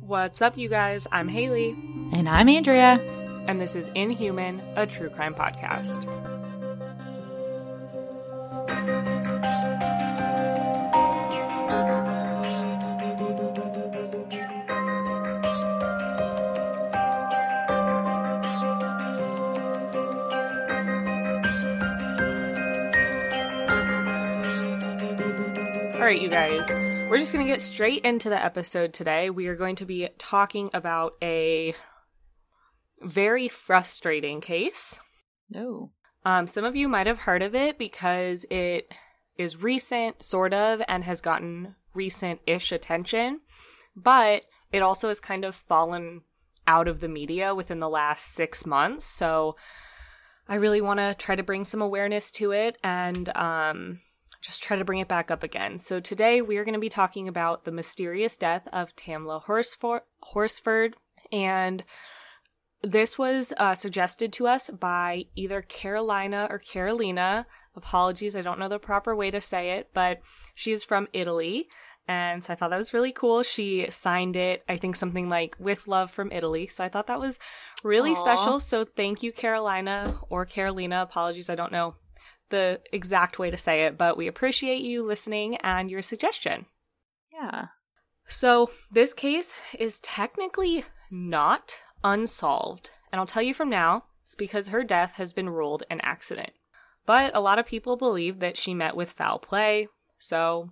What's up, you guys? I'm Haley. And I'm Andrea. And this is Inhuman, a true crime podcast. All right, you guys. We're just going to get straight into the episode today. We are going to be talking about a very frustrating case. No. Some of you might have heard of it because it is recent, sort of, and has gotten recent-ish attention. But it also has kind of fallen out of the media within the last 6 months. So I really want to try to bring some awareness to it and just try to bring it back up again. So today we are going to be talking about the mysterious death of Tamla Horsford, and this was suggested to us by either Carolina or Carolina. Apologies, I don't know the proper way to say it, but she is from Italy, and so I thought that was really cool. She signed it, I think something like, "With love from Italy," so I thought that was really special. So thank you, Carolina or Carolina. Apologies, I don't know the exact way to say it, but we appreciate you listening and your suggestion. Yeah. So this case is technically not unsolved, and I'll tell you from now, it's because her death has been ruled an accident. But a lot of people believe that she met with foul play, so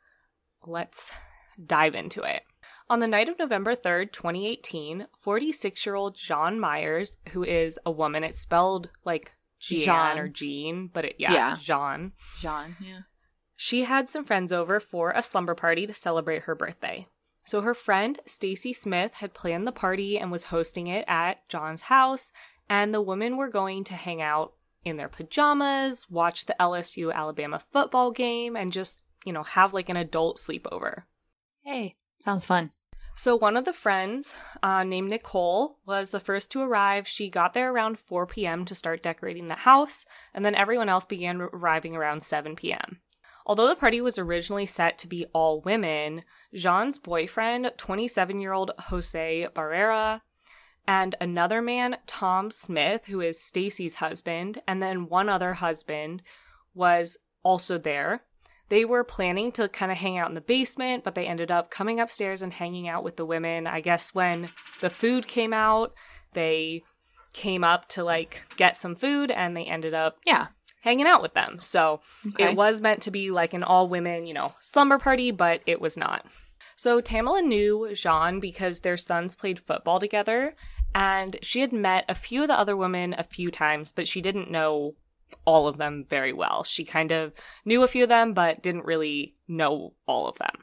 let's dive into it. On the night of November 3rd, 2018, 46-year-old Jean Myers, who is a woman, it's spelled like Jean or Jean, but Jean. Jean, yeah. She had some friends over for a slumber party to celebrate her birthday. So her friend, Stacy Smith, had planned the party and was hosting it at John's house, and the women were going to hang out in their pajamas, watch the LSU-Alabama football game, and just, have like an adult sleepover. Hey, sounds fun. So one of the friends, named Nicole, was the first to arrive. She got there around 4 p.m. to start decorating the house, and then everyone else began arriving around 7 p.m. Although the party was originally set to be all women, Jean's boyfriend, 27-year-old Jose Barrera, and another man, Tom Smith, who is Stacy's husband, and then one other husband, was also there. They were planning to kind of hang out in the basement, but they ended up coming upstairs and hanging out with the women. I guess when the food came out, they came up to get some food, and they ended up hanging out with them. So It was meant to be like an all-women, slumber party, but it was not. So Tamla knew Jean because their sons played football together, and she had met a few of the other women a few times, but she didn't know all of them very well. She kind of knew a few of them, but didn't really know all of them.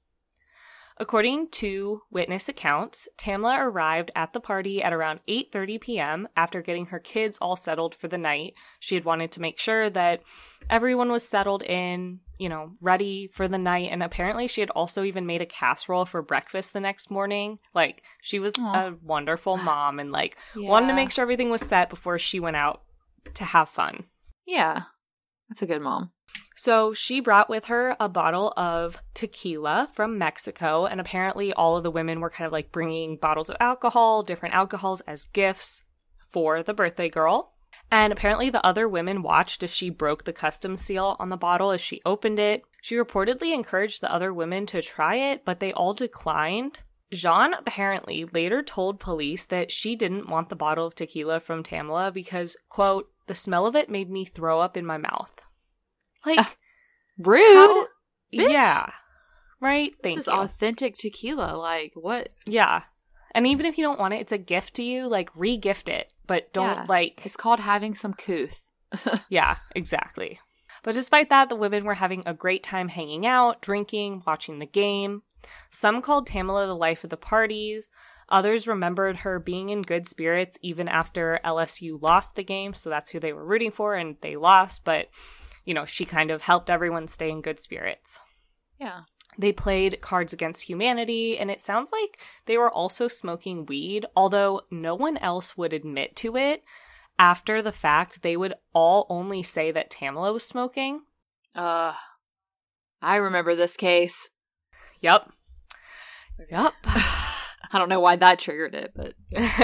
According to witness accounts, Tamla arrived at the party at around 8:30 p.m. after getting her kids all settled for the night. She had wanted to make sure that everyone was settled in, ready for the night, and apparently she had also even made a casserole for breakfast the next morning. She was a wonderful mom and wanted to make sure everything was set before she went out to have fun. Yeah, that's a good mom. So she brought with her a bottle of tequila from Mexico, and apparently all of the women were kind of bringing bottles of alcohol, different alcohols, as gifts for the birthday girl. And apparently the other women watched as she broke the customs seal on the bottle as she opened it. She reportedly encouraged the other women to try it, but they all declined. Jean apparently later told police that she didn't want the bottle of tequila from Tamla because, quote, "the smell of it made me throw up in my mouth." Rude. Yeah. Right? Thank you. This is authentic tequila. What? Yeah. And even if you don't want it, it's a gift to you. Re-gift it. But don't, It's called having some couth. Yeah, exactly. But despite that, the women were having a great time hanging out, drinking, watching the game. Some called Tamla the life of the parties. Others remembered her being in good spirits even after LSU lost the game. So that's who they were rooting for, and they lost. But, she kind of helped everyone stay in good spirits. Yeah. They played Cards Against Humanity, and it sounds like they were also smoking weed, although no one else would admit to it. After the fact, they would all only say that Tamla was smoking. I remember this case. Yep. I don't know why that triggered it, but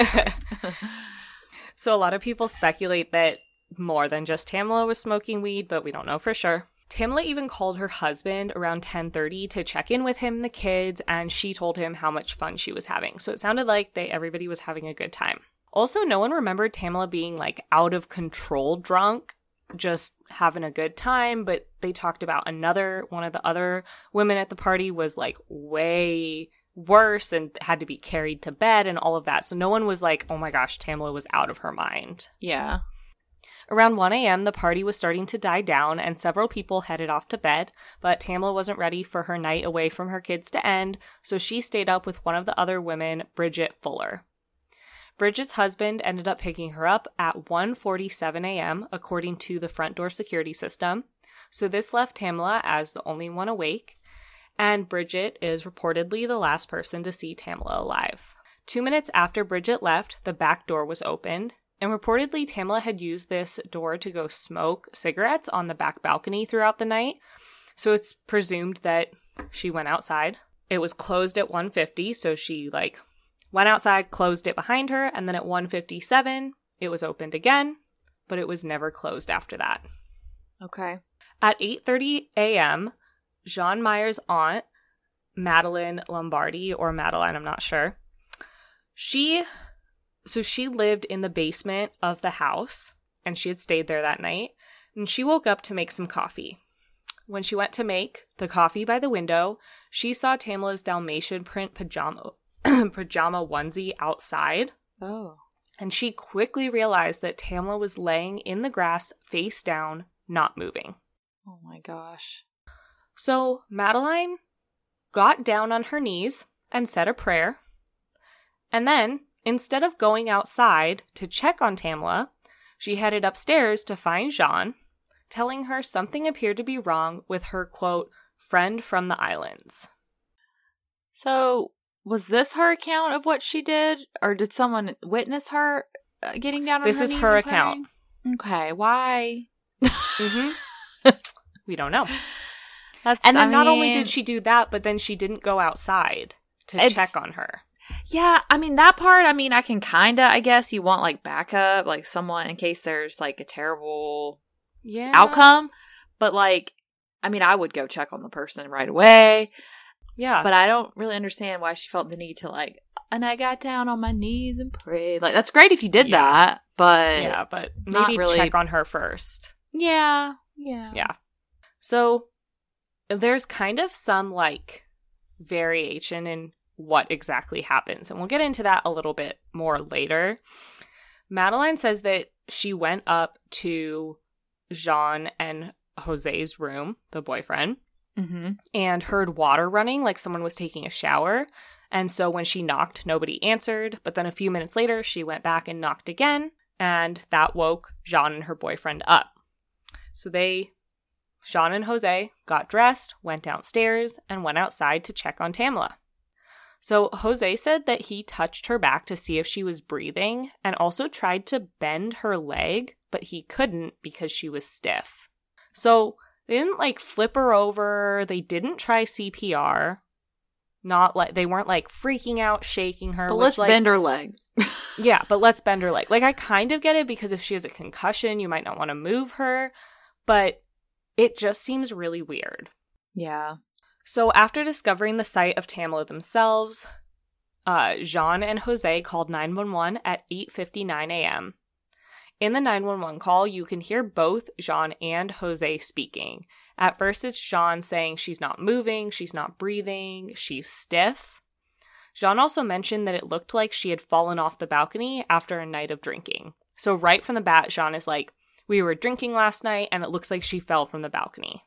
So a lot of people speculate that more than just Tamala was smoking weed, but we don't know for sure. Tamala even called her husband around 10:30 to check in with him and the kids, and she told him how much fun she was having. So it sounded like everybody was having a good time. Also, no one remembered Tamala being like out of control drunk, just having a good time, but they talked about one of the other women at the party was like way worse and had to be carried to bed and all of that. So no one was like, oh my gosh, Tamala was out of her mind. yeah. Around 1 a.m., the party was starting to die down and several people headed off to bed, but Tamala wasn't ready for her night away from her kids to end, so she stayed up with one of the other women, Bridget Fuller. Bridget's husband ended up picking her up at 1:47 a.m., according to the front door security system, so this left Tamala as the only one awake, and Bridget is reportedly the last person to see Tamala alive. 2 minutes after Bridget left, the back door was opened, and reportedly Tamala had used this door to go smoke cigarettes on the back balcony throughout the night, so it's presumed that she went outside. It was closed at 1:50, so she went outside, closed it behind her, and then at 1:57, it was opened again, but it was never closed after that. Okay. At 8:30 a.m., John Meyer's aunt, Madeline Lombardi, or Madeline, I'm not sure, she lived in the basement of the house, and she had stayed there that night, and she woke up to make some coffee. When she went to make the coffee by the window, she saw Tamala's Dalmatian print pajama onesie outside. Oh. And she quickly realized that Tamala was laying in the grass, face down, not moving. Oh my gosh. So Madeline got down on her knees and said a prayer. And then, instead of going outside to check on Tamala, she headed upstairs to find Jean, telling her something appeared to be wrong with her, quote, friend from the islands. So, was this her account of what she did? Or did someone witness her getting down on her knees? This is her account. Okay, why? We don't know. Not only did she do that, but then she didn't go outside to check on her. Yeah, I mean, that part, I can I guess you want, backup, someone in case there's, a terrible outcome. But, I would go check on the person right away. Yeah. But I don't really understand why she felt the need to, and I got down on my knees and prayed. That's great if you did that, but... Yeah, but maybe really... check on her first. Yeah. So, there's kind of some, variation in what exactly happens. And we'll get into that a little bit more later. Madeline says that she went up to Jean and Jose's room, the boyfriend, and heard water running, like someone was taking a shower. And so when she knocked, nobody answered. But then a few minutes later, she went back and knocked again, and that woke Jean and her boyfriend up. So Jean and Jose got dressed, went downstairs, and went outside to check on Tamala. So Jose said that he touched her back to see if she was breathing and also tried to bend her leg, but he couldn't because she was stiff. So they didn't flip her over. They didn't try CPR. They weren't freaking out, shaking her. But let's bend her leg. Yeah, but let's bend her leg. I kind of get it because if she has a concussion, you might not want to move her, but it just seems really weird. Yeah. So after discovering the site of Tamala themselves, Jean and Jose called 911 at 8:59 a.m. In the 911 call, you can hear both Jean and Jose speaking. At first, it's Jean saying she's not moving, she's not breathing, she's stiff. Jean also mentioned that it looked like she had fallen off the balcony after a night of drinking. So right from the bat, Jean is like, we were drinking last night, and it looks like she fell from the balcony.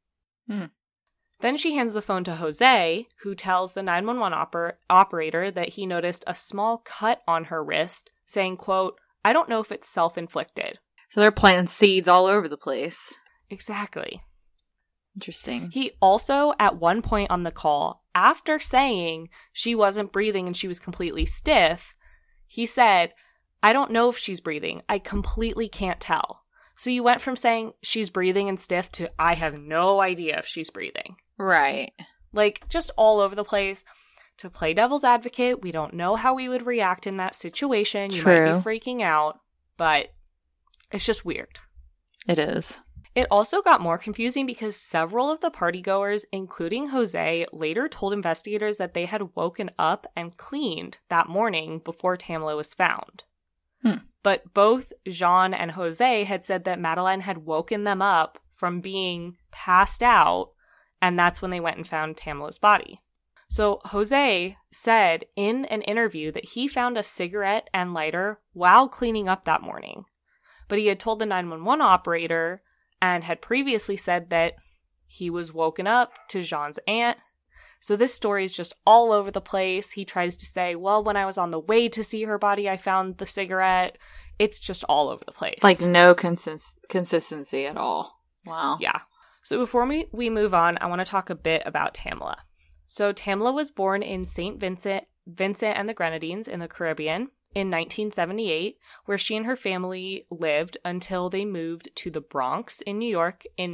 Then she hands the phone to Jose, who tells the 911 operator that he noticed a small cut on her wrist, saying, quote, I don't know if it's self-inflicted. So they're planting seeds all over the place. Exactly. Interesting. He also, at one point on the call, after saying she wasn't breathing and she was completely stiff, he said, I don't know if she's breathing. I completely can't tell. So you went from saying she's breathing and stiff to I have no idea if she's breathing. Right. Just all over the place. to play devil's advocate, we don't know how we would react in that situation. You might be freaking out, but it's just weird. It is. It also got more confusing because several of the partygoers, including Jose, later told investigators that they had woken up and cleaned that morning before Tamla was found. But both Jean and Jose had said that Madeleine had woken them up from being passed out, and that's when they went and found Tamla's body. So Jose said in an interview that he found a cigarette and lighter while cleaning up that morning. But he had told the 911 operator and had previously said that he was woken up to Jean's aunt. So this story is just all over the place. He tries to say, well, when I was on the way to see her body, I found the cigarette. It's just all over the place. Like no consistency at all. Wow. Yeah. So before we move on, I want to talk a bit about Tamla. So Tamla was born in St. Vincent and the Grenadines in the Caribbean in 1978, where she and her family lived until they moved to the Bronx in New York in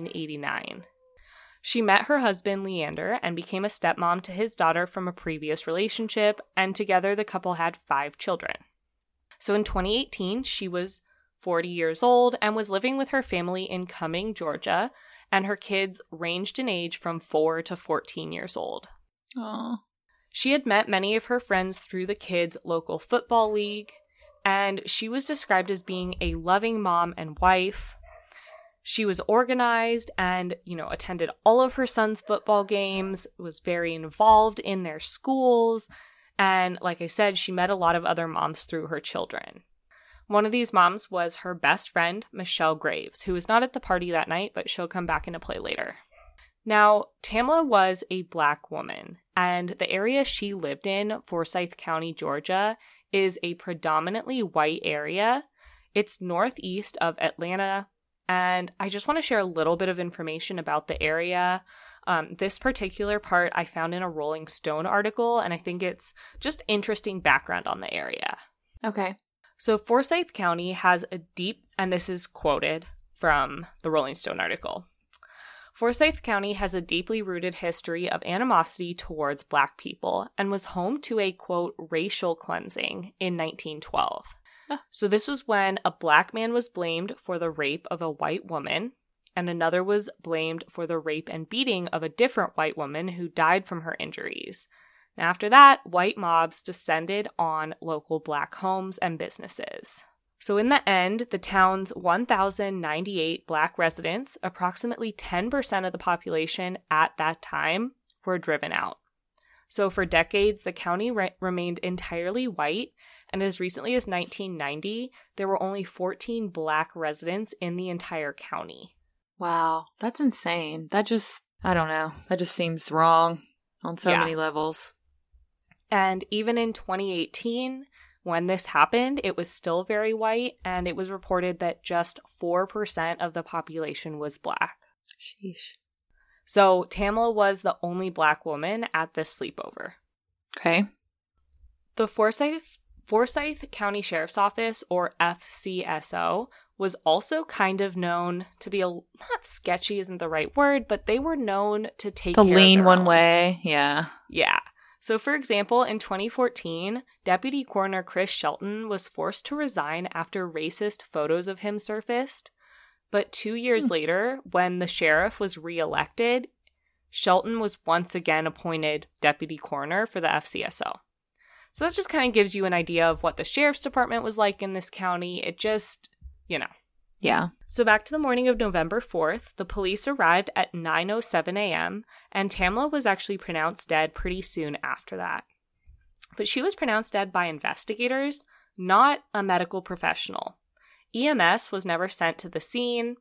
1989. She met her husband, Leander, and became a stepmom to his daughter from a previous relationship, and together the couple had 5 children. So in 2018, she was 40 years old and was living with her family in Cumming, Georgia, and her kids ranged in age from 4 to 14 years old. Aww. She had met many of her friends through the kids' local football league, and she was described as being a loving mom and wife. She was organized and, attended all of her son's football games, was very involved in their schools, and like I said, she met a lot of other moms through her children. One of these moms was her best friend, Michelle Graves, who was not at the party that night, but she'll come back into play later. Now, Tamla was a Black woman, and the area she lived in, Forsyth County, Georgia, is a predominantly white area. It's northeast of Atlanta, and I just want to share a little bit of information about the area. This particular part I found in a Rolling Stone article, and I think it's just interesting background on the area. Okay. So Forsyth County has a deep, and this is quoted from the Rolling Stone article, Forsyth County has a deeply rooted history of animosity towards Black people and was home to a, quote, racial cleansing in 1912. So this was when a Black man was blamed for the rape of a white woman, and another was blamed for the rape and beating of a different white woman who died from her injuries. And after that, white mobs descended on local Black homes and businesses. So in the end, the town's 1,098 Black residents, approximately 10% of the population at that time, were driven out. So for decades, the county remained entirely white, and as recently as 1990, there were only 14 Black residents in the entire county. Wow, that's insane. That just seems wrong on so many levels. And even in 2018, when this happened, it was still very white, and it was reported that just 4% of the population was Black. Sheesh. So Tamla was the only Black woman at this sleepover. Okay. The Forsyth County Sheriff's Office, or FCSO, was also kind of known to be not sketchy isn't the right word, but they were known to take care of lean one own. way. Yeah. Yeah. So, for example, in 2014, Deputy Coroner Chris Shelton was forced to resign after racist photos of him surfaced. But 2 years later, when the sheriff was reelected, Shelton was once again appointed deputy coroner for the FCSO. So that just kind of gives you an idea of what the sheriff's department was like in this county. It just, Yeah. So back to the morning of November 4th, the police arrived at 9:07 a.m., and Tamla was actually pronounced dead pretty soon after that. But she was pronounced dead by investigators, not a medical professional. EMS was never sent to the scene,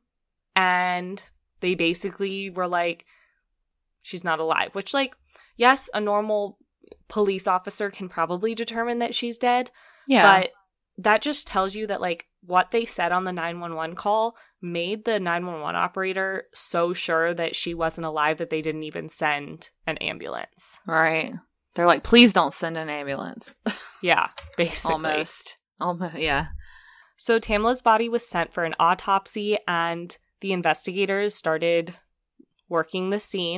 and they basically were like, she's not alive. Which, yes, a normal police officer can probably determine that she's dead. Yeah. But that just tells you that, what they said on the 911 call made the 911 operator so sure that she wasn't alive that they didn't even send an ambulance. Right. They're like, please don't send an ambulance. Yeah, basically. Almost, yeah. So Tamla's body was sent for an autopsy, and the investigators started working the scene.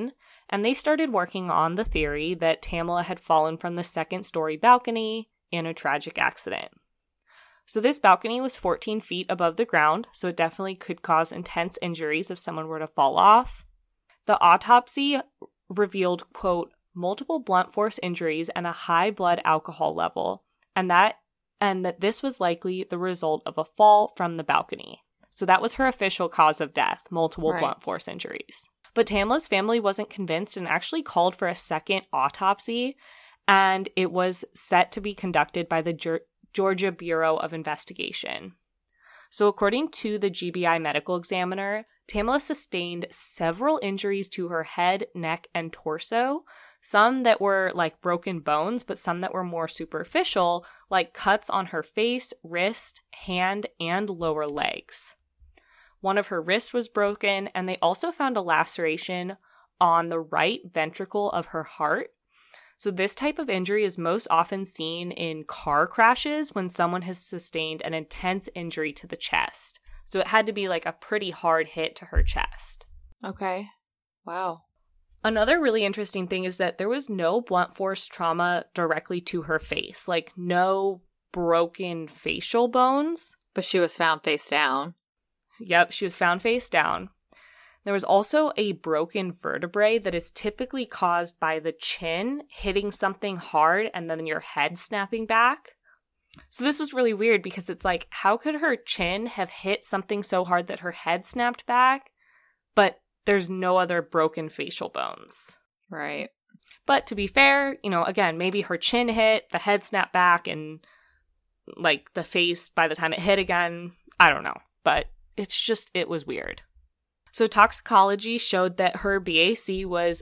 and they started working on the theory that Tamela had fallen from the second-story balcony in a tragic accident. So this balcony was 14 feet above the ground, so it definitely could cause intense injuries if someone were to fall off. The autopsy revealed, quote, multiple blunt force injuries and a high blood alcohol level, and that this was likely the result of a fall from the balcony. So that was her official cause of death, multiple blunt force injuries. But Tamela's family wasn't convinced and actually called for a second autopsy, and it was set to be conducted by the Georgia Bureau of Investigation. So according to the GBI medical examiner, Tamela sustained several injuries to her head, neck, and torso, some that were like broken bones, but some that were more superficial, like cuts on her face, wrist, hand, and lower legs. One of her wrists was broken, and they also found a laceration on the right ventricle of her heart. So this type of injury is most often seen in car crashes when someone has sustained an intense injury to the chest. So it had to be like a pretty hard hit to her chest. Okay. Wow. Another really interesting thing is that there was no blunt force trauma directly to her face, like no broken facial bones. But she was found face down. Yep, she was found face down. There was also a broken vertebrae that is typically caused by the chin hitting something hard and then your head snapping back. So this was really weird because it's like, how could her chin have hit something so hard that her head snapped back, but there's no other broken facial bones? Right. But to be fair, again, maybe her chin hit, the head snapped back, and like the face by the time it hit again, I don't know. But it was weird. So toxicology showed that her BAC was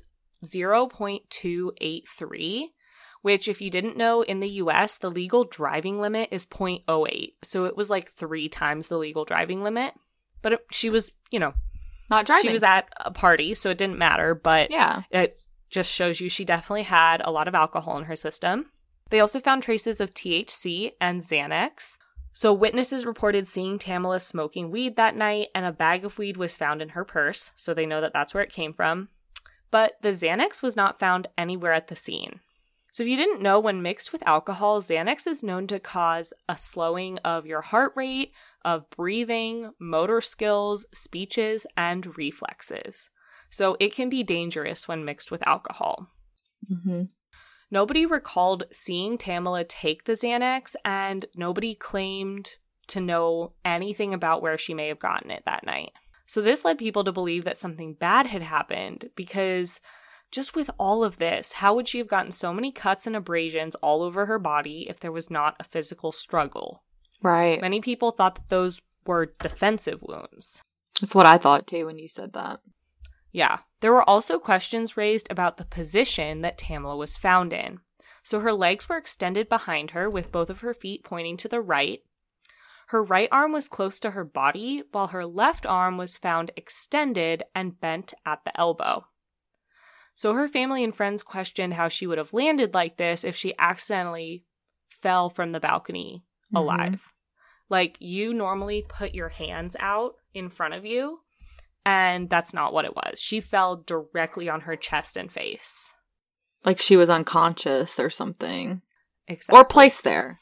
0.283, which if you didn't know, in the US, the legal driving limit is 0.08. So it was like 3 times the legal driving limit. But she was, not driving. She was at a party, so it didn't matter. But yeah, it just shows you she definitely had a lot of alcohol in her system. They also found traces of THC and Xanax. So witnesses reported seeing Tamela smoking weed that night, and a bag of weed was found in her purse, so they know that that's where it came from. But the Xanax was not found anywhere at the scene. So if you didn't know, when mixed with alcohol, Xanax is known to cause a slowing of your heart rate, of breathing, motor skills, speeches, and reflexes. So it can be dangerous when mixed with alcohol. Mm-hmm. Nobody recalled seeing Tamela take the Xanax, and nobody claimed to know anything about where she may have gotten it that night. So this led people to believe that something bad had happened, because just with all of this, how would she have gotten so many cuts and abrasions all over her body if there was not a physical struggle? Right. Many people thought that those were defensive wounds. That's what I thought too when you said that. Yeah. There were also questions raised about the position that Tamela was found in. So her legs were extended behind her with both of her feet pointing to the right. Her right arm was close to her body, while her left arm was found extended and bent at the elbow. So her family and friends questioned how she would have landed like this if she accidentally fell from the balcony alive. Mm-hmm. Like, you normally put your hands out in front of you, and that's not what it was. She fell directly on her chest and face. Like she was unconscious or something. Exactly. Or placed there.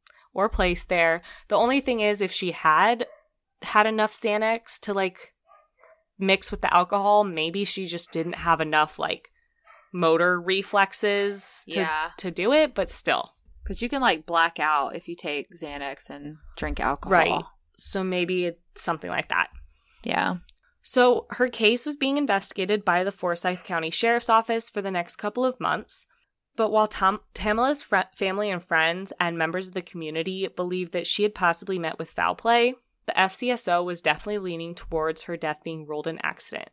The only thing is, if she had enough Xanax to, like, mix with the alcohol, maybe she just didn't have enough, like, motor reflexes to do it, but still. Because you can, like, black out if you take Xanax and drink alcohol. Right. So maybe it's something like that. Yeah. So her case was being investigated by the Forsyth County Sheriff's Office for the next couple of months. But while Tamela's family and friends and members of the community believed that she had possibly met with foul play, the FCSO was definitely leaning towards her death being ruled an accident.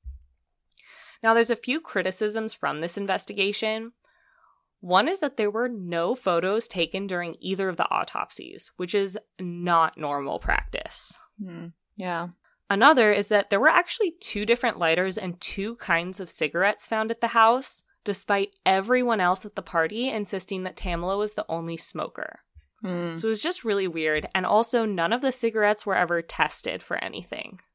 Now, there's a few criticisms from this investigation. One is that there were no photos taken during either of the autopsies, which is not normal practice. Yeah. Another is that there were actually 2 different lighters and 2 kinds of cigarettes found at the house, despite everyone else at the party insisting that Tamela was the only smoker. So it was just really weird. And also, none of the cigarettes were ever tested for anything.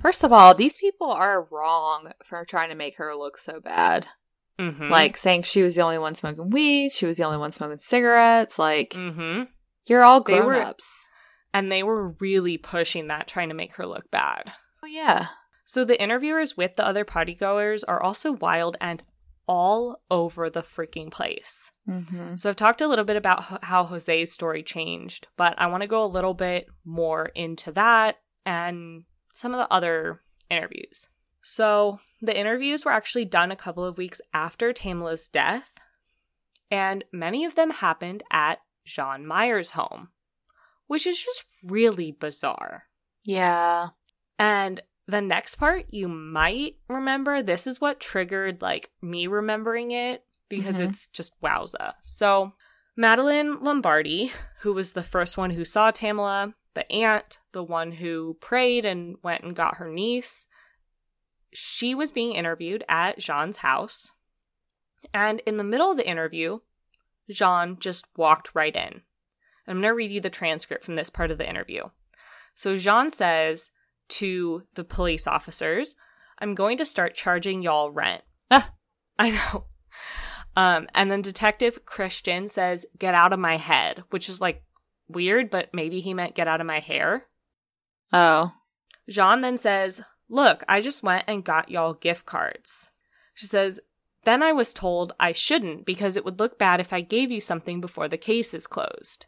First of all, these people are wrong for trying to make her look so bad. Mm-hmm. Like, saying she was the only one smoking weed, she was the only one smoking cigarettes. Like, you're all grown-ups. And they were really pushing that, trying to make her look bad. Oh, yeah. So the interviewers with the other partygoers are also wild and all over the freaking place. Mm-hmm. So I've talked a little bit about how Jose's story changed, but I want to go a little bit more into that and some of the other interviews. So the interviews were actually done a couple of weeks after Tamela's death, and many of them happened at John Meyer's home, which is just really bizarre. Yeah. And the next part, you might remember, this is what triggered, like, me remembering it, because it's just wowza. So, Madeline Lombardi, who was the first one who saw Tamela, the aunt, the one who prayed and went and got her niece, she was being interviewed at Jean's house. And in the middle of the interview, Jean just walked right in. I'm going to read you the transcript from this part of the interview. So Jean says to the police officers, "I'm going to start charging y'all rent." I know. And then Detective Christian says, "Get out of my head," which is like weird, but maybe he meant get out of my hair. Oh. Jean then says, "Look, I just went and got y'all gift cards." She says, "Then I was told I shouldn't because it would look bad if I gave you something before the case is closed."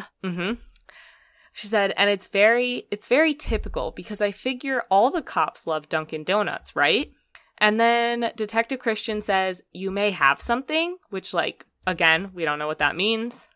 She said, "And it's very typical because I figure all the cops love Dunkin' Donuts, right?" And then Detective Christian says, "You may have something," which, like, again, we don't know what that means.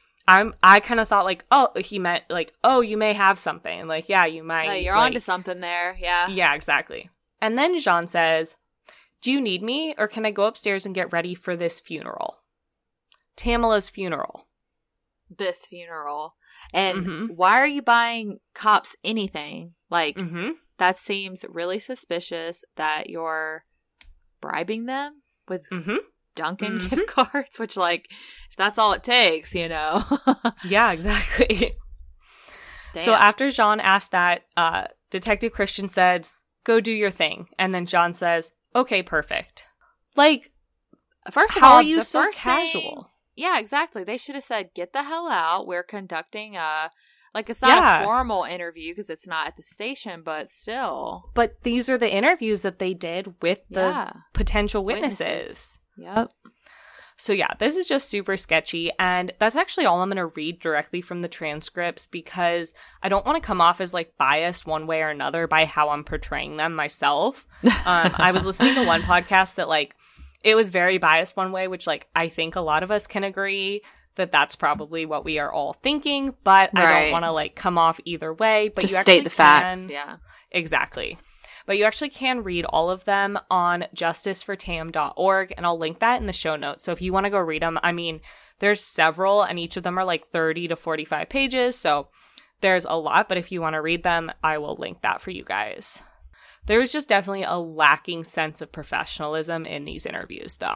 I kind of thought, like, oh, he meant, like, oh, you may have something. Like, yeah, you might. You're like, onto something there, yeah. Yeah, exactly. And then Jean says, "Do you need me, or can I go upstairs and get ready for this funeral?" Tamela's funeral. This funeral. And why are you buying cops anything? Like, that seems really suspicious that you're bribing them with Dunkin' gift cards, which, like, that's all it takes, you know? Yeah, exactly. Damn. So after Jean asked that, Detective Christian says, "Go do your thing." And then Jean says, "Okay, perfect." Like, first of how all, are you so casual? Yeah, exactly. They should have said, "Get the hell out. We're conducting like, it's not a formal interview because it's not at the station, but still." But these are the interviews that they did with the potential witnesses. Yep. So yeah, this is just super sketchy, and that's actually all I'm going to read directly from the transcripts because I don't want to come off as, like, biased one way or another by how I'm portraying them myself. I was listening to one podcast that, like, it was very biased one way, which, like, I think a lot of us can agree that that's probably what we are all thinking, but I don't want to, like, come off either way. But just you state the facts, yeah. Exactly. But you actually can read all of them on justicefortam.org, and I'll link that in the show notes. So if you want to go read them, I mean, there's several, and each of them are like 30 to 45 pages, so there's a lot. But if you want to read them, I will link that for you guys. There was just definitely a lacking sense of professionalism in these interviews, though.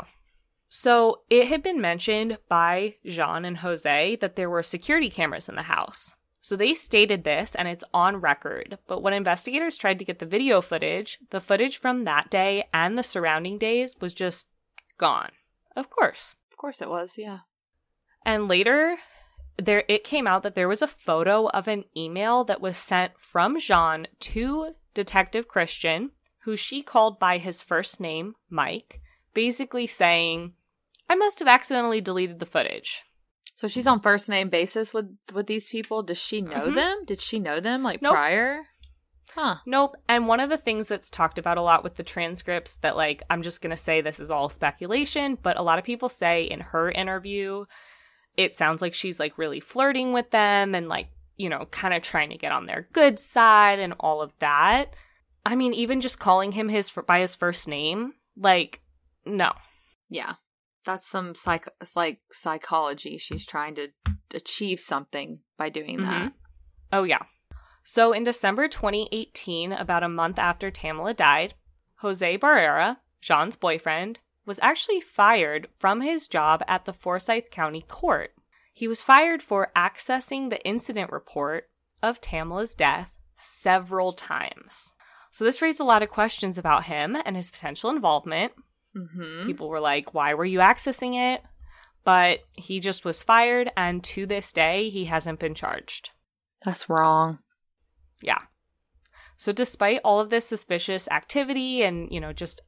So it had been mentioned by Jean and Jose that there were security cameras in the house. So they stated this, and it's on record. But when investigators tried to get the video footage, the footage from that day and the surrounding days was just gone. Of course. Of course it was, yeah. And later, it came out that there was a photo of an email that was sent from Jean to Detective Christian, who she called by his first name, Mike, basically saying, "I must have accidentally deleted the footage." So she's on first name basis with these people? Does she know them? Did she know them, like, nope. prior? Huh. Nope. And one of the things that's talked about a lot with the transcripts that, like, I'm just going to say this is all speculation, but a lot of people say in her interview, it sounds like she's, like, really flirting with them and, like, you know, kind of trying to get on their good side and all of that. I mean, even just calling him by his first name, like, no. Yeah. That's some psychology. She's trying to achieve something by doing that. Oh, yeah. So in December 2018, about a month after Tamela died, Jose Barrera, Jean's boyfriend, was actually fired from his job at the Forsyth County Court. He was fired for accessing the incident report of Tamela's death several times. So this raised a lot of questions about him and his potential involvement. Mm-hmm. People were like, why were you accessing it? But he just was fired, and to this day, he hasn't been charged. That's wrong. Yeah. So despite all of this suspicious activity and, just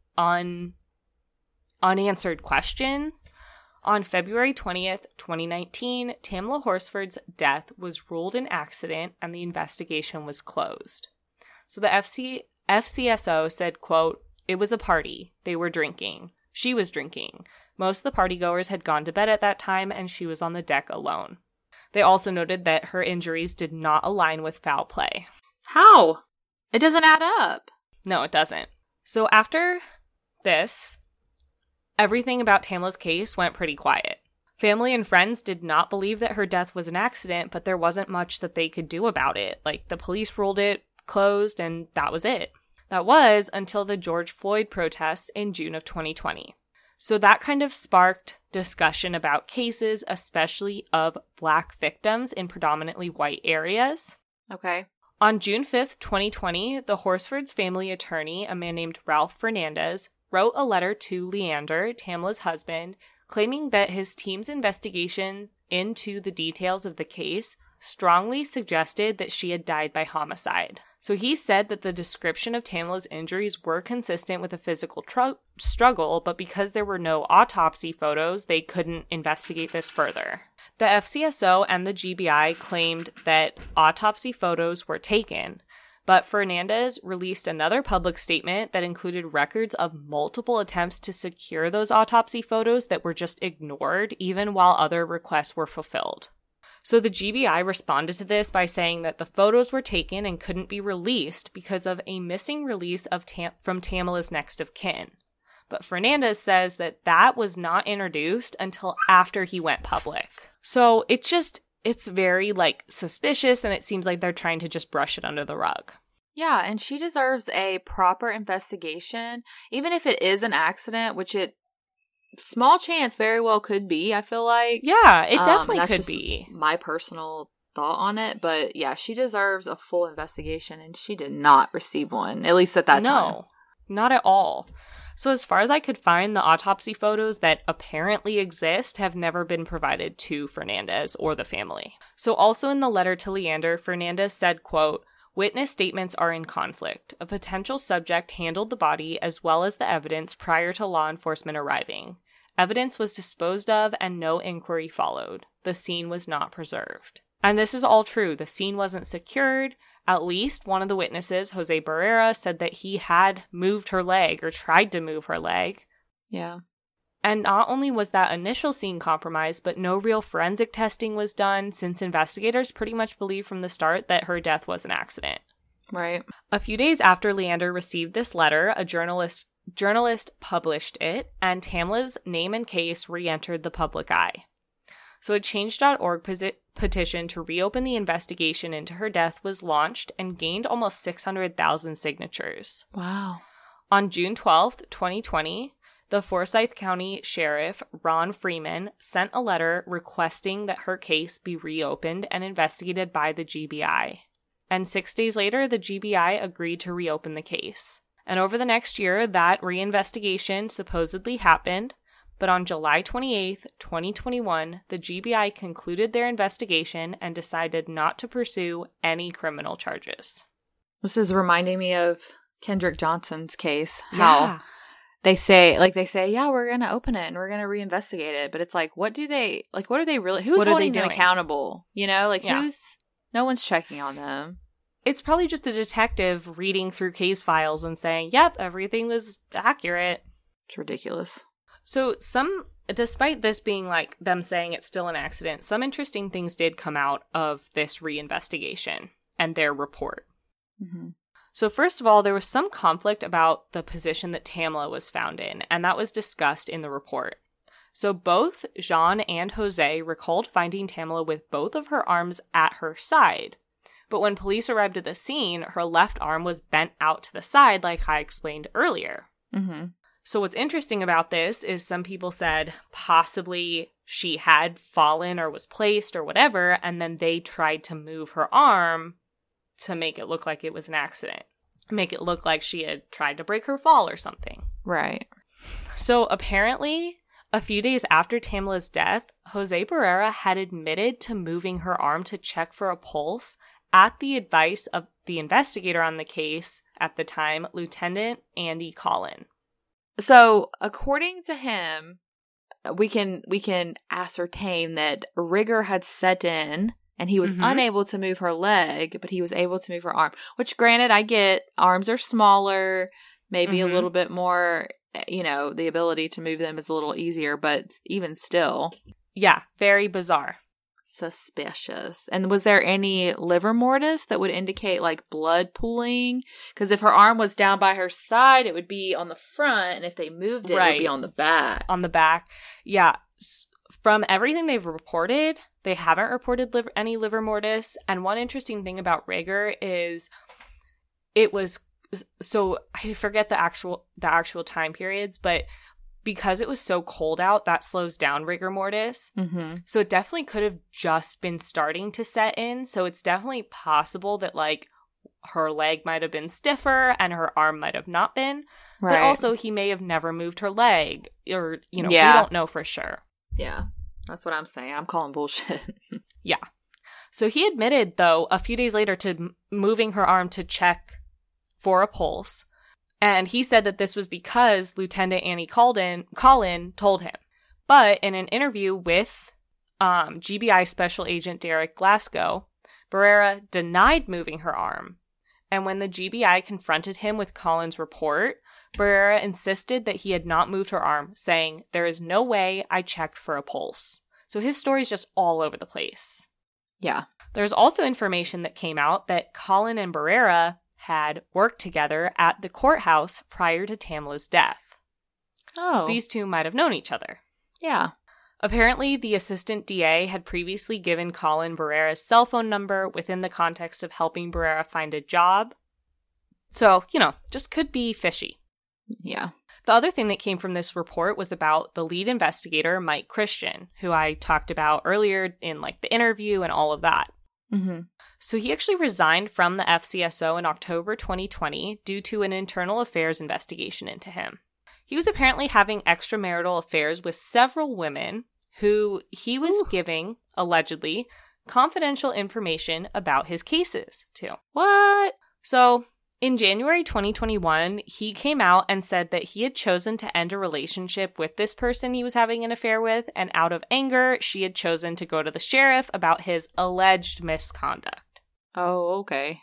unanswered questions, on February 20th, 2019, Tamla Horsford's death was ruled an accident and the investigation was closed. So the FCSO said, quote, "It was a party. They were drinking. She was drinking. Most of the partygoers had gone to bed at that time and she was on the deck alone." They also noted that her injuries did not align with foul play. How? It doesn't add up. No, it doesn't. So after this, everything about Tamla's case went pretty quiet. Family and friends did not believe that her death was an accident, but there wasn't much that they could do about it. Like, the police ruled it closed, and that was it. That was until the George Floyd protests in June of 2020. So that kind of sparked discussion about cases, especially of Black victims in predominantly white areas. Okay. On June 5th, 2020, the Horsford's family attorney, a man named Ralph Fernandez, wrote a letter to Leander, Tamla's husband, claiming that his team's investigations into the details of the case strongly suggested that she had died by homicide. So he said that the description of Tamla's injuries were consistent with a physical struggle, but because there were no autopsy photos, they couldn't investigate this further. The FCSO and the GBI claimed that autopsy photos were taken, but Fernandez released another public statement that included records of multiple attempts to secure those autopsy photos that were just ignored, even while other requests were fulfilled. So the GBI responded to this by saying that the photos were taken and couldn't be released because of a missing release of from Tamla's next of kin. But Fernandez says that that was not introduced until after he went public. So it's very, suspicious, and it seems like they're trying to just brush it under the rug. Yeah, and she deserves a proper investigation, even if it is an accident, which it small chance very well could be, I feel like. Yeah, it definitely could be. My personal thought on it, but yeah, she deserves a full investigation, and she did not receive one, at least at that time. No, not at all. So as far as I could find, the autopsy photos that apparently exist have never been provided to Fernandez or the family. So also in the letter to Leander, Fernandez said, quote, "Witness statements are in conflict. A potential subject handled the body as well as the evidence prior to law enforcement arriving. Evidence was disposed of and no inquiry followed. The scene was not preserved." And this is all true. The scene wasn't secured. At least one of the witnesses, Jose Barrera, said that he had moved her leg or tried to move her leg. Yeah. And not only was that initial scene compromised, but no real forensic testing was done since investigators pretty much believed from the start that her death was an accident. Right. A few days after Leander received this letter, a journalist published it, and Tamla's name and case re-entered the public eye. So a Change.org petition to reopen the investigation into her death was launched and gained almost 600,000 signatures. Wow. On June 12th, 2020, the Forsyth County Sheriff, Ron Freeman, sent a letter requesting that her case be reopened and investigated by the GBI. And 6 days later, the GBI agreed to reopen the case. And over the next year, that reinvestigation supposedly happened. But on July 28th, 2021, the GBI concluded their investigation and decided not to pursue any criminal charges. This is reminding me of Kendrick Johnson's case. How they say, yeah, we're going to open it and we're going to reinvestigate it. But it's like, what are they really, who's holding them accountable? No one's checking on them. It's probably just the detective reading through case files and saying, yep, everything was accurate. It's ridiculous. So despite this being them saying it's still an accident, some interesting things did come out of this reinvestigation and their report. Mm-hmm. So first of all, there was some conflict about the position that Tamla was found in, and that was discussed in the report. So both Jean and Jose recalled finding Tamla with both of her arms at her side. But when police arrived at the scene, her left arm was bent out to the side, like I explained earlier. Mm-hmm. So what's interesting about this is some people said possibly she had fallen or was placed or whatever, and then they tried to move her arm to make it look like it was an accident. make it look like she had tried to break her fall or something. Right. So apparently, a few days after Tamela's death, Jose Barrera had admitted to moving her arm to check for a pulse at the advice of the investigator on the case at the time, Lieutenant Andy Collin. So, according to him, we can ascertain that rigor had set in and he was unable to move her leg, but he was able to move her arm. Which, granted, I get arms are smaller, maybe a little bit more, the ability to move them is a little easier, but even still. Yeah, very bizarre. Suspicious. And was there any livor mortis that would indicate like blood pooling? Because if her arm was down by her side, it would be on the front, and if they moved it, it would be on the back. On the back. Yeah. From everything they've reported, they haven't reported any livor mortis. And one interesting thing about rigor is it was, so I forget the actual time periods, but because it was so cold out, that slows down rigor mortis. So it definitely could have just been starting to set in. So it's definitely possible that like her leg might have been stiffer and her arm might have not been. Right. But also he may have never moved her leg, or, we don't know for sure. Yeah, that's what I'm saying. I'm calling bullshit. Yeah. So he admitted, though, a few days later to moving her arm to check for a pulse. And he said that this was because Lieutenant Andy Collin told him. But in an interview with GBI Special Agent Derek Glasgow, Barrera denied moving her arm. And when the GBI confronted him with Collin's report, Barrera insisted that he had not moved her arm, saying, "There is no way I checked for a pulse." So his story's just all over the place. Yeah. There's also information that came out that Collin and Barrera had worked together at the courthouse prior to Tamela's death. Oh. So these two might have known each other. Yeah. Apparently, the assistant DA had previously given Collin Barrera's cell phone number within the context of helping Barrera find a job. So, just could be fishy. Yeah. The other thing that came from this report was about the lead investigator, Mike Christian, who I talked about earlier in the interview and all of that. So he actually resigned from the FCSO in October 2020 due to an internal affairs investigation into him. He was apparently having extramarital affairs with several women who he was giving, allegedly, confidential information about his cases to. What? So, in January 2021, he came out and said that he had chosen to end a relationship with this person he was having an affair with, and out of anger, she had chosen to go to the sheriff about his alleged misconduct. Oh, okay.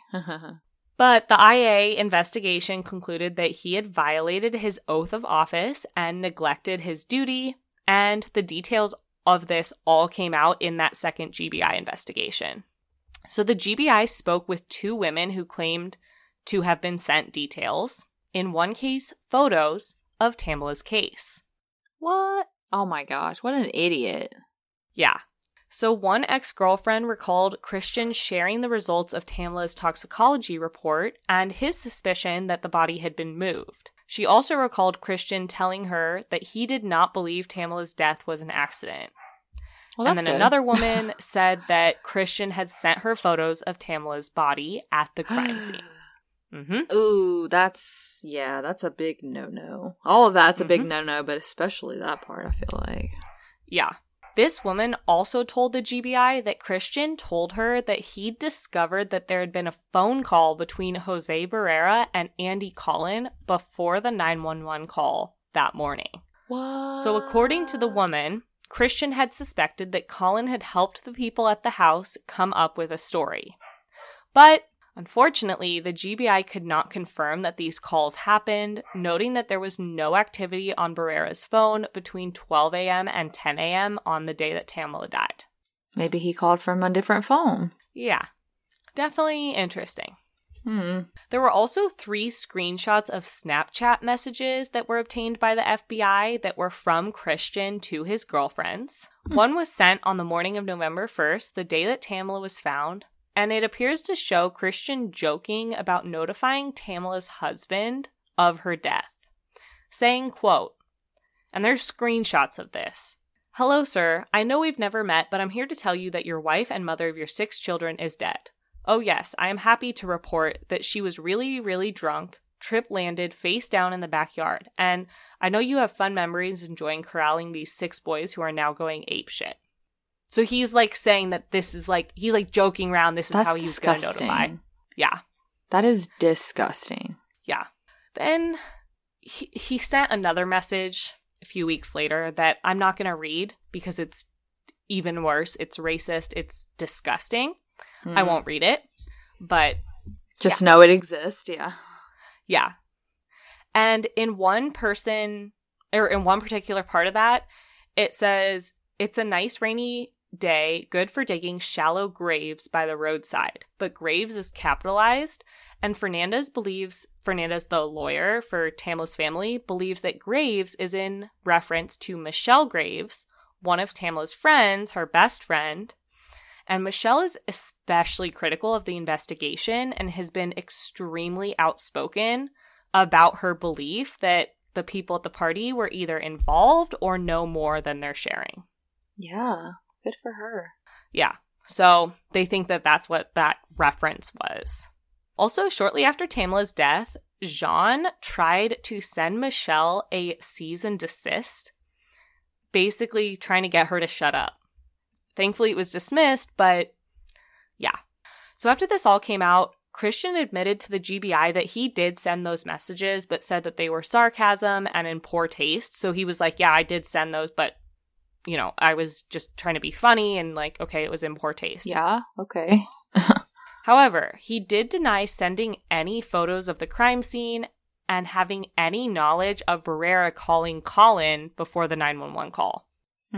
But the IA investigation concluded that he had violated his oath of office and neglected his duty, and the details of this all came out in that second GBI investigation. So the GBI spoke with two women who claimed to have been sent details, in one case, photos of Tamela's case. What? Oh my gosh, what an idiot. Yeah. So one ex-girlfriend recalled Christian sharing the results of Tamela's toxicology report and his suspicion that the body had been moved. She also recalled Christian telling her that he did not believe Tamela's death was an accident. Well, and then another woman said that Christian had sent her photos of Tamela's body at the crime scene. Ooh, that's a big no-no. All of that's a big no-no, but especially that part, I feel like. Yeah. This woman also told the GBI that Christian told her that he'd discovered that there had been a phone call between Jose Barrera and Andy Collin before the 911 call that morning. What? So according to the woman, Christian had suspected that Collin had helped the people at the house come up with a story. But unfortunately, the GBI could not confirm that these calls happened, noting that there was no activity on Barrera's phone between 12 a.m. and 10 a.m. on the day that Tamela died. Maybe he called from a different phone. Yeah, definitely interesting. There were also 3 screenshots of Snapchat messages that were obtained by the FBI that were from Christian to his girlfriends. One was sent on the morning of November 1st, the day that Tamela was found. And it appears to show Christian joking about notifying Tamela's husband of her death, saying, quote, and there's screenshots of this. "Hello, sir. I know we've never met, but I'm here to tell you that your wife and mother of your 6 children is dead. "Oh yes, I am happy to report that she was really, really drunk, trip landed face down in the backyard, and I know you have fun memories enjoying corralling these 6 boys who are now going apeshit." So he's like saying that this is like, he's like joking around, this is That's how he's going to notify. Yeah. That is disgusting. Yeah. Then he sent another message a few weeks later that I'm not going to read because it's even worse. It's racist. It's disgusting. I won't read it, but just know it exists. Yeah. Yeah. And in one particular part of that, it says, "It's a nice rainy day, good for digging shallow graves by the roadside." But graves is capitalized, and Fernandez, the lawyer for Tamla's family, believes that Graves is in reference to Michelle Graves, one of Tamla's friends, her best friend. And Michelle is especially critical of the investigation and has been extremely outspoken about her belief that the people at the party were either involved or know more than they're sharing. Yeah, good for her. Yeah, so they think that that's what that reference was. Also, shortly after Tamla's death, Jean tried to send Michelle a cease and desist, basically trying to get her to shut up. Thankfully, it was dismissed, but yeah. So after this all came out, Christian admitted to the GBI that he did send those messages, but said that they were sarcasm and in poor taste. So he was like, yeah, I did send those, but, you know, I was just trying to be funny and like, okay, it was in poor taste. Yeah, okay. However, he did deny sending any photos of the crime scene and having any knowledge of Barrera calling Colin before the 911 call.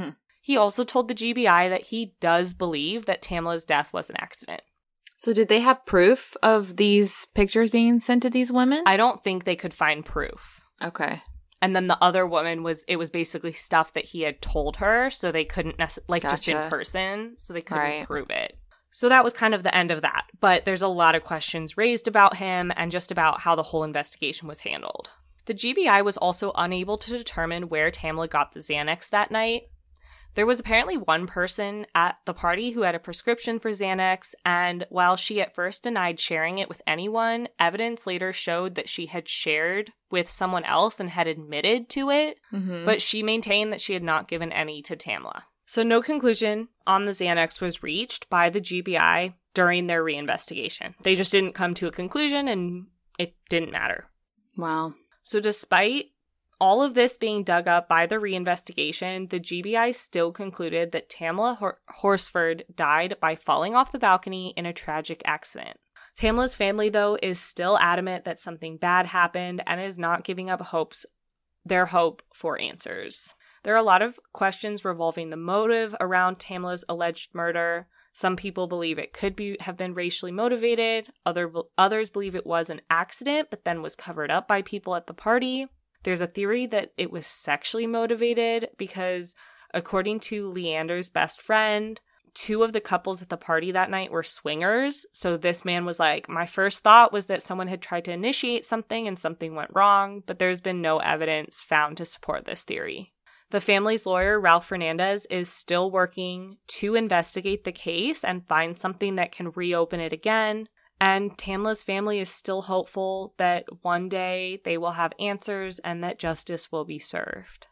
He also told the GBI that he does believe that Tamla's death was an accident. So did they have proof of these pictures being sent to these women? I don't think they could find proof. Okay. And then the other woman was basically stuff that he had told her, so they couldn't just in person, so they couldn't prove it. So that was kind of the end of that. But there's a lot of questions raised about him and just about how the whole investigation was handled. The GBI was also unable to determine where Tamla got the Xanax that night. There was apparently one person at the party who had a prescription for Xanax, and while she at first denied sharing it with anyone, evidence later showed that she had shared with someone else and had admitted to it, but she maintained that she had not given any to Tamla. So no conclusion on the Xanax was reached by the GBI during their reinvestigation. They just didn't come to a conclusion, and it didn't matter. Wow. So despite all of this being dug up by the reinvestigation, the GBI still concluded that Tamla Horsford died by falling off the balcony in a tragic accident. Tamla's family, though, is still adamant that something bad happened and is not giving up their hope for answers. There are a lot of questions revolving the motive around Tamla's alleged murder. Some people believe it could have been racially motivated. Others believe it was an accident, but then was covered up by people at the party. There's a theory that it was sexually motivated because, according to Leander's best friend, 2 of the couples at the party that night were swingers. So this man was like, my first thought was that someone had tried to initiate something and something went wrong, but there's been no evidence found to support this theory. The family's lawyer, Ralph Fernandez, is still working to investigate the case and find something that can reopen it again. And Tamla's family is still hopeful that one day they will have answers and that justice will be served.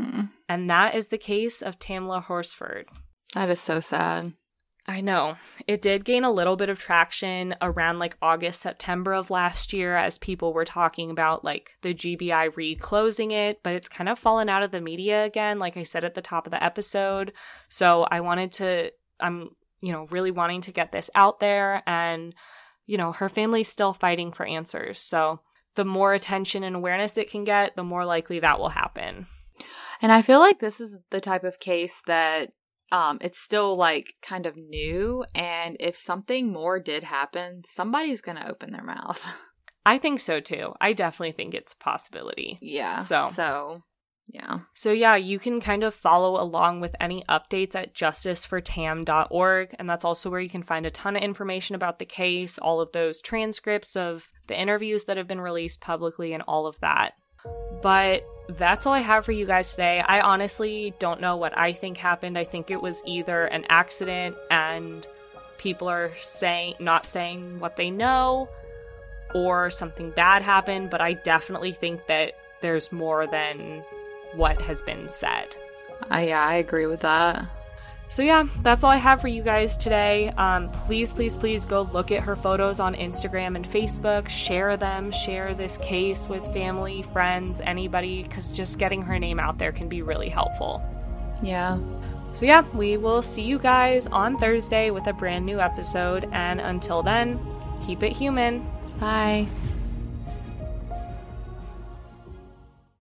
And that is the case of Tamla Horsford. That is so sad. I know. It did gain a little bit of traction around like August, September of last year as people were talking about like the GBI reclosing it, but it's kind of fallen out of the media again, like I said at the top of the episode. So I'm really wanting to get this out there, and her family's still fighting for answers. So the more attention and awareness it can get, the more likely that will happen. And I feel like this is the type of case that it's still like kind of new. And if something more did happen, somebody's going to open their mouth. I think so too. I definitely think it's a possibility. Yeah. So yeah, you can kind of follow along with any updates at justicefortam.org, and that's also where you can find a ton of information about the case, all of those transcripts of the interviews that have been released publicly and all of that. But that's all I have for you guys today. I honestly don't know what I think happened. I think it was either an accident and people are not saying what they know, or something bad happened, but I definitely think that there's more than what has been said. I agree with that. So yeah, that's all I have for you guys today. Please, please, please go look at her photos on Instagram and Facebook. Share them. Share this case with family, friends, anybody, because just getting her name out there can be really helpful. Yeah. So yeah, we will see you guys on Thursday with a brand new episode. And until then, keep it human. Bye.